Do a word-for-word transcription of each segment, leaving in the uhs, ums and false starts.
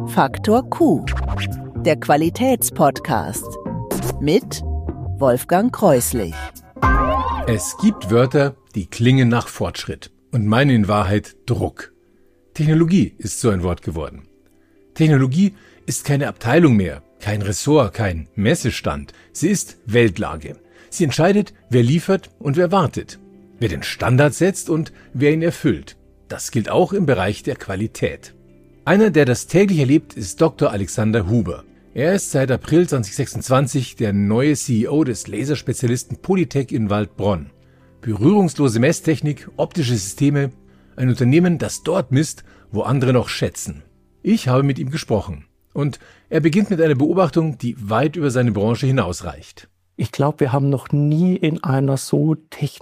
Faktor Q, der Qualitätspodcast mit Wolfgang Kreuslich. Es gibt Wörter, die klingen nach Fortschritt und meinen in Wahrheit Druck. Technologie ist so ein Wort geworden. Technologie ist keine Abteilung mehr, kein Ressort, kein Messestand. Sie ist Weltlage. Sie entscheidet, wer liefert und wer wartet, wer den Standard setzt und wer ihn erfüllt. Das gilt auch im Bereich der Qualität. Einer, der das täglich erlebt, ist Doktor Alexander Huber. Er ist seit April zweitausendsechsundzwanzig der neue C E O des Laserspezialisten Polytec in Waldbronn. Berührungslose Messtechnik, optische Systeme, ein Unternehmen, das dort misst, wo andere noch schätzen. Ich habe mit ihm gesprochen und er beginnt mit einer Beobachtung, die weit über seine Branche hinausreicht. Ich glaube, wir haben noch nie in einer so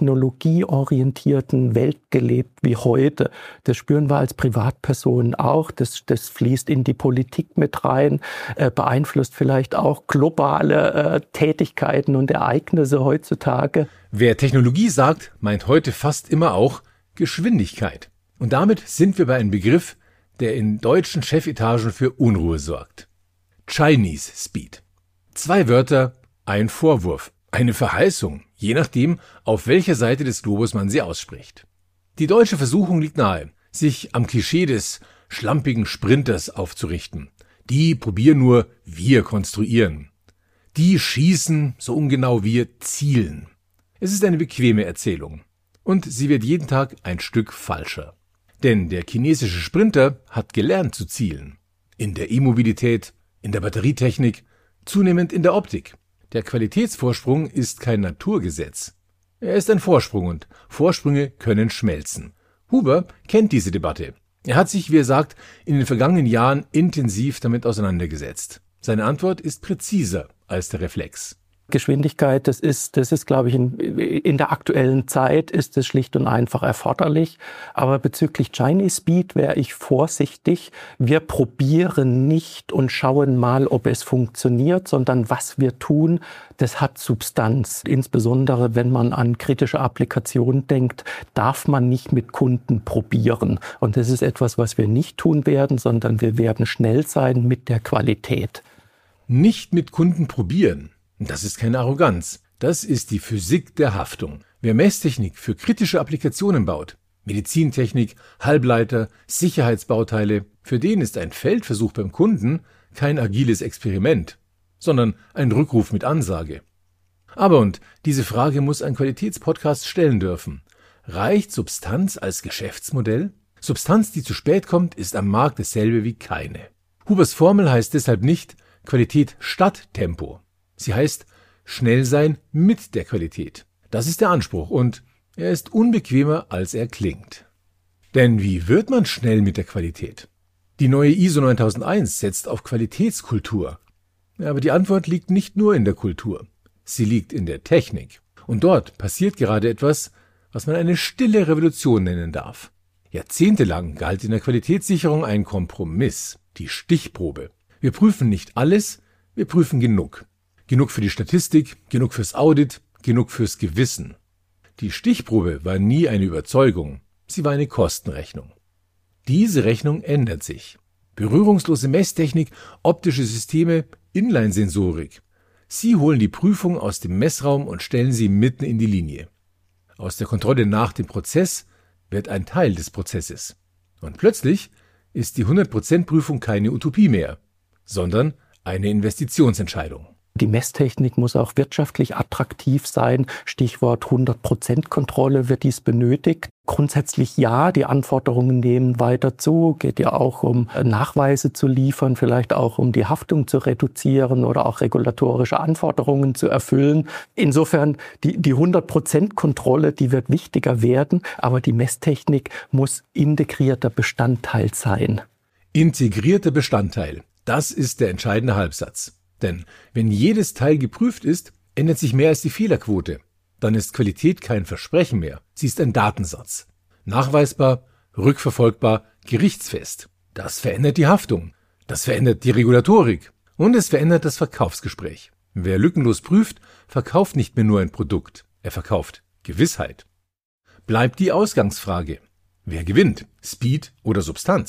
technologieorientierten Welt gelebt wie heute. Das spüren wir als Privatpersonen auch. Das, das fließt in die Politik mit rein, äh, beeinflusst vielleicht auch globale äh, Tätigkeiten und Ereignisse heutzutage. Wer Technologie sagt, meint heute fast immer auch Geschwindigkeit. Und damit sind wir bei einem Begriff, der in deutschen Chefetagen für Unruhe sorgt. Chinese Speed. Zwei Wörter, ein Vorwurf, eine Verheißung, je nachdem, auf welcher Seite des Globus man sie ausspricht. Die deutsche Versuchung liegt nahe, sich am Klischee des schlampigen Sprinters aufzurichten. Die probieren nur, wir konstruieren. Die schießen, so ungenau wir zielen. Es ist eine bequeme Erzählung. Und sie wird jeden Tag ein Stück falscher. Denn der chinesische Sprinter hat gelernt zu zielen. In der E-Mobilität, in der Batterietechnik, zunehmend in der Optik. Der Qualitätsvorsprung ist kein Naturgesetz. Er ist ein Vorsprung und Vorsprünge können schmelzen. Huber kennt diese Debatte. Er hat sich, wie er sagt, in den vergangenen Jahren intensiv damit auseinandergesetzt. Seine Antwort ist präziser als der Reflex. Geschwindigkeit, das ist, das ist, glaube ich, in, in der aktuellen Zeit ist es schlicht und einfach erforderlich. Aber bezüglich Chinese Speed wäre ich vorsichtig. Wir probieren nicht und schauen mal, ob es funktioniert, sondern was wir tun, das hat Substanz. Insbesondere, wenn man an kritische Applikationen denkt, darf man nicht mit Kunden probieren. Und das ist etwas, was wir nicht tun werden, sondern wir werden schnell sein mit der Qualität. Nicht mit Kunden probieren. Das ist keine Arroganz. Das ist die Physik der Haftung. Wer Messtechnik für kritische Applikationen baut, Medizintechnik, Halbleiter, Sicherheitsbauteile, für den ist ein Feldversuch beim Kunden kein agiles Experiment, sondern ein Rückruf mit Ansage. Aber, und diese Frage muss ein Qualitätspodcast stellen dürfen, reicht Substanz als Geschäftsmodell? Substanz, die zu spät kommt, ist am Markt dasselbe wie keine. Hubers Formel heißt deshalb nicht Qualität statt Tempo. Sie heißt schnell sein mit der Qualität. Das ist der Anspruch und er ist unbequemer, als er klingt. Denn wie wird man schnell mit der Qualität? Die neue I S O neuntausendeins setzt auf Qualitätskultur. Aber die Antwort liegt nicht nur in der Kultur. Sie liegt in der Technik. Und dort passiert gerade etwas, was man eine stille Revolution nennen darf. Jahrzehntelang galt in der Qualitätssicherung ein Kompromiss, die Stichprobe. Wir prüfen nicht alles, wir prüfen genug. Genug für die Statistik, genug fürs Audit, genug fürs Gewissen. Die Stichprobe war nie eine Überzeugung, sie war eine Kostenrechnung. Diese Rechnung ändert sich. Berührungslose Messtechnik, optische Systeme, Inline-Sensorik. Sie holen die Prüfung aus dem Messraum und stellen sie mitten in die Linie. Aus der Kontrolle nach dem Prozess wird ein Teil des Prozesses. Und plötzlich ist die hundert Prozent Prüfung keine Utopie mehr, sondern eine Investitionsentscheidung. Die Messtechnik muss auch wirtschaftlich attraktiv sein. Stichwort hundert Prozent Kontrolle, wird dies benötigt? Grundsätzlich ja, die Anforderungen nehmen weiter zu. Geht ja auch um Nachweise zu liefern, vielleicht auch um die Haftung zu reduzieren oder auch regulatorische Anforderungen zu erfüllen. Insofern die, die hundert Prozent Kontrolle, die wird wichtiger werden, aber die Messtechnik muss integrierter Bestandteil sein. Integrierter Bestandteil, das ist der entscheidende Halbsatz. Denn wenn jedes Teil geprüft ist, ändert sich mehr als die Fehlerquote. Dann ist Qualität kein Versprechen mehr. Sie ist ein Datensatz. Nachweisbar, rückverfolgbar, gerichtsfest. Das verändert die Haftung. Das verändert die Regulatorik. Und es verändert das Verkaufsgespräch. Wer lückenlos prüft, verkauft nicht mehr nur ein Produkt. Er verkauft Gewissheit. Bleibt die Ausgangsfrage. Wer gewinnt? Speed oder Substanz?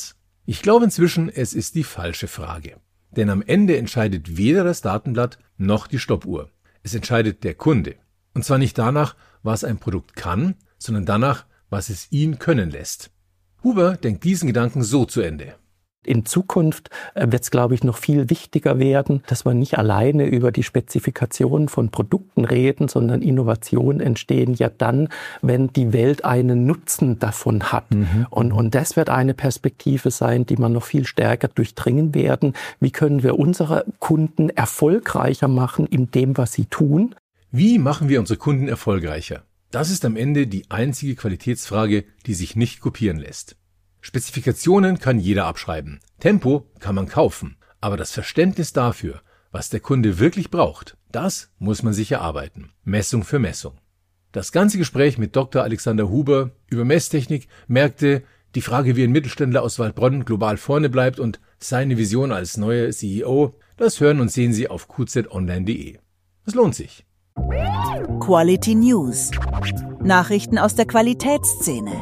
Ich glaube inzwischen, es ist die falsche Frage. Denn am Ende entscheidet weder das Datenblatt noch die Stoppuhr. Es entscheidet der Kunde. Und zwar nicht danach, was ein Produkt kann, sondern danach, was es ihn können lässt. Huber denkt diesen Gedanken so zu Ende. In Zukunft wird es, glaube ich, noch viel wichtiger werden, dass wir nicht alleine über die Spezifikation von Produkten reden, sondern Innovationen entstehen ja dann, wenn die Welt einen Nutzen davon hat. Mhm. Und, und das wird eine Perspektive sein, die man noch viel stärker durchdringen werden. Wie können wir unsere Kunden erfolgreicher machen in dem, was sie tun? Wie machen wir unsere Kunden erfolgreicher? Das ist am Ende die einzige Qualitätsfrage, die sich nicht kopieren lässt. Spezifikationen kann jeder abschreiben, Tempo kann man kaufen, aber das Verständnis dafür, was der Kunde wirklich braucht, das muss man sich erarbeiten, Messung für Messung. Das ganze Gespräch mit Doktor Alexander Huber über Messtechnik, Märkte, die Frage, wie ein Mittelständler aus Waldbronn global vorne bleibt und seine Vision als neuer C E O, das hören und sehen Sie auf q z online punkt de. Es lohnt sich. Quality News. Nachrichten aus der Qualitätsszene.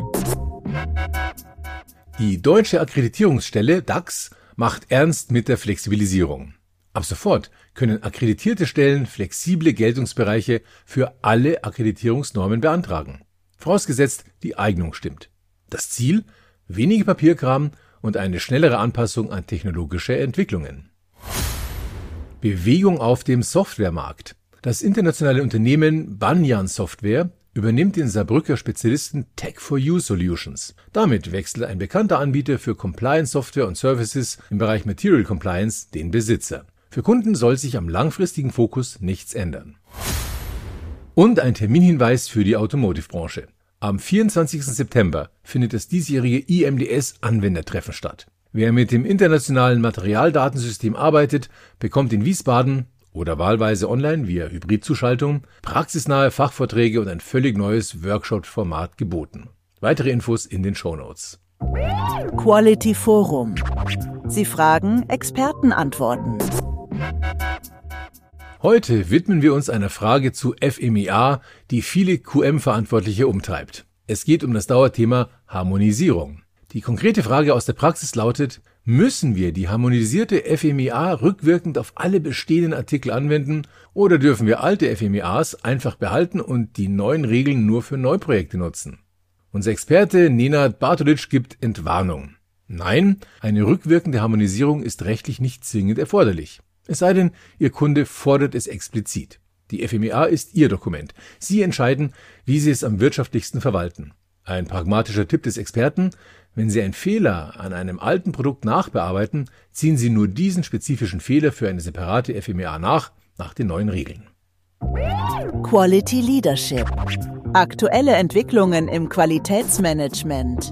Die deutsche Akkreditierungsstelle D A X macht ernst mit der Flexibilisierung. Ab sofort können akkreditierte Stellen flexible Geltungsbereiche für alle Akkreditierungsnormen beantragen. Vorausgesetzt, die Eignung stimmt. Das Ziel? Wenige Papierkram und eine schnellere Anpassung an technologische Entwicklungen. Bewegung auf dem Softwaremarkt. Das internationale Unternehmen Banyan Software übernimmt den Saarbrücker Spezialisten Tech for You Solutions. Damit wechselt ein bekannter Anbieter für Compliance-Software und Services im Bereich Material Compliance den Besitzer. Für Kunden soll sich am langfristigen Fokus nichts ändern. Und ein Terminhinweis für die Automotive-Branche. Am vierundzwanzigsten September findet das diesjährige I M D S-Anwendertreffen statt. Wer mit dem internationalen Materialdatensystem arbeitet, bekommt in Wiesbaden oder wahlweise online via Hybridzuschaltung praxisnahe Fachvorträge und ein völlig neues Workshop-Format geboten. Weitere Infos in den Shownotes. Quality Forum. Sie fragen, Experten antworten. Heute widmen wir uns einer Frage zu F M E A, die viele Q M-Verantwortliche umtreibt. Es geht um das Dauerthema Harmonisierung. Die konkrete Frage aus der Praxis lautet: Müssen wir die harmonisierte F M E A rückwirkend auf alle bestehenden Artikel anwenden oder dürfen wir alte F M E As einfach behalten und die neuen Regeln nur für Neuprojekte nutzen? Unser Experte Nenad Bartolic gibt Entwarnung. Nein, eine rückwirkende Harmonisierung ist rechtlich nicht zwingend erforderlich. Es sei denn, Ihr Kunde fordert es explizit. Die F M E A ist Ihr Dokument. Sie entscheiden, wie Sie es am wirtschaftlichsten verwalten. Ein pragmatischer Tipp des Experten: Wenn Sie einen Fehler an einem alten Produkt nachbearbeiten, ziehen Sie nur diesen spezifischen Fehler für eine separate F M E A nach, nach den neuen Regeln. Quality Leadership. Aktuelle Entwicklungen im Qualitätsmanagement.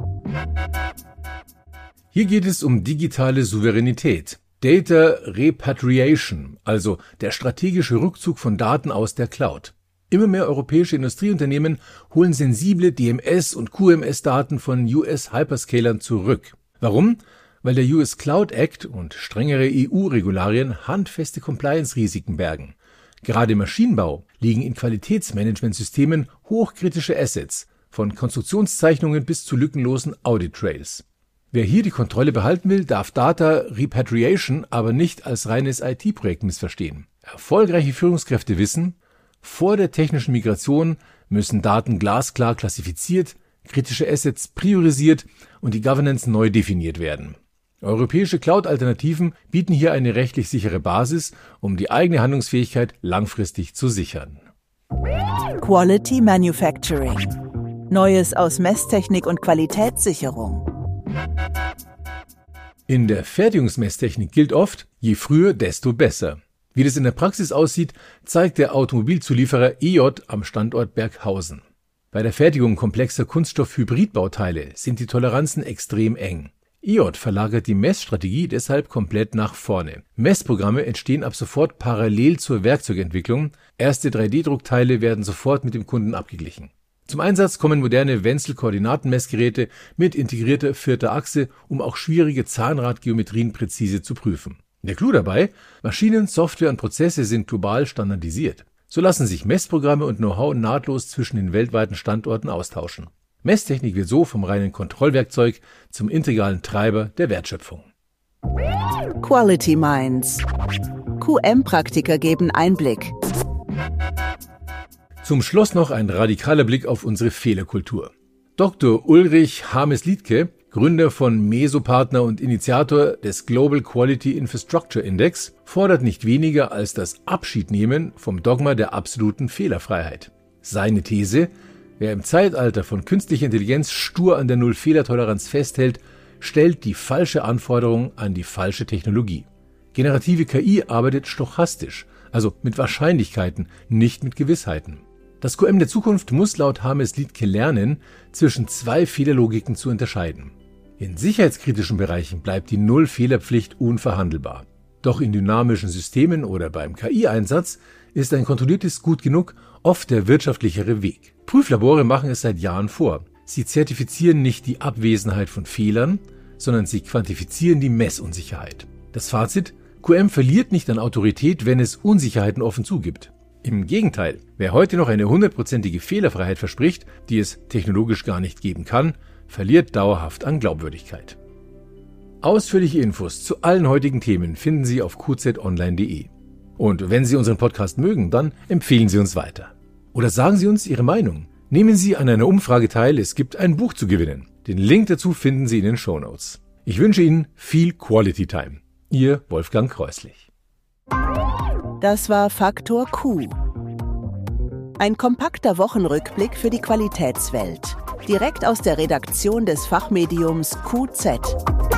Hier geht es um digitale Souveränität, Data Repatriation, also der strategische Rückzug von Daten aus der Cloud. Immer mehr europäische Industrieunternehmen holen sensible D M S- und Q M S-Daten von U S-Hyperscalern zurück. Warum? Weil der U S Cloud Act und strengere E U-Regularien handfeste Compliance-Risiken bergen. Gerade im Maschinenbau liegen in Qualitätsmanagementsystemen hochkritische Assets, von Konstruktionszeichnungen bis zu lückenlosen Audit-Trails. Wer hier die Kontrolle behalten will, darf Data Repatriation aber nicht als reines I T-Projekt missverstehen. Erfolgreiche Führungskräfte wissen: Vor der technischen Migration müssen Daten glasklar klassifiziert, kritische Assets priorisiert und die Governance neu definiert werden. Europäische Cloud-Alternativen bieten hier eine rechtlich sichere Basis, um die eigene Handlungsfähigkeit langfristig zu sichern. Quality Manufacturing. Neues aus Messtechnik und Qualitätssicherung. In der Fertigungsmesstechnik gilt oft: Je früher, desto besser. Wie das in der Praxis aussieht, zeigt der Automobilzulieferer E J am Standort Berghausen. Bei der Fertigung komplexer Kunststoff-Hybridbauteile sind die Toleranzen extrem eng. E J verlagert die Messstrategie deshalb komplett nach vorne. Messprogramme entstehen ab sofort parallel zur Werkzeugentwicklung. Erste drei D Druckteile werden sofort mit dem Kunden abgeglichen. Zum Einsatz kommen moderne Wenzel-Koordinatenmessgeräte mit integrierter vierter Achse, um auch schwierige Zahnradgeometrien präzise zu prüfen. Der Clou dabei: Maschinen, Software und Prozesse sind global standardisiert. So lassen sich Messprogramme und Know-how nahtlos zwischen den weltweiten Standorten austauschen. Messtechnik wird so vom reinen Kontrollwerkzeug zum integralen Treiber der Wertschöpfung. Quality Minds. Q M-Praktiker geben Einblick. Zum Schluss noch ein radikaler Blick auf unsere Fehlerkultur. Doktor Ulrich Harmes-Liedtke, Gründer von Mesopartner und Initiator des Global Quality Infrastructure Index, fordert nicht weniger als das Abschiednehmen vom Dogma der absoluten Fehlerfreiheit. Seine These: Wer im Zeitalter von künstlicher Intelligenz stur an der Null-Fehlertoleranz festhält, stellt die falsche Anforderung an die falsche Technologie. Generative K I arbeitet stochastisch, also mit Wahrscheinlichkeiten, nicht mit Gewissheiten. Das Q M der Zukunft muss laut Harmes-Liedtke lernen, zwischen zwei Fehlerlogiken zu unterscheiden. In sicherheitskritischen Bereichen bleibt die Null-Fehlerpflicht unverhandelbar. Doch in dynamischen Systemen oder beim K I-Einsatz ist ein kontrolliertes Gut genug oft der wirtschaftlichere Weg. Prüflabore machen es seit Jahren vor. Sie zertifizieren nicht die Abwesenheit von Fehlern, sondern sie quantifizieren die Messunsicherheit. Das Fazit: Q M verliert nicht an Autorität, wenn es Unsicherheiten offen zugibt. Im Gegenteil, wer heute noch eine hundertprozentige Fehlerfreiheit verspricht, die es technologisch gar nicht geben kann, verliert dauerhaft an Glaubwürdigkeit. Ausführliche Infos zu allen heutigen Themen finden Sie auf q z online punkt de. Und wenn Sie unseren Podcast mögen, dann empfehlen Sie uns weiter. Oder sagen Sie uns Ihre Meinung. Nehmen Sie an einer Umfrage teil, es gibt ein Buch zu gewinnen. Den Link dazu finden Sie in den Shownotes. Ich wünsche Ihnen viel Quality Time. Ihr Wolfgang Kreuslich. Das war Faktor Q. Ein kompakter Wochenrückblick für die Qualitätswelt. Direkt aus der Redaktion des Fachmediums Q Z.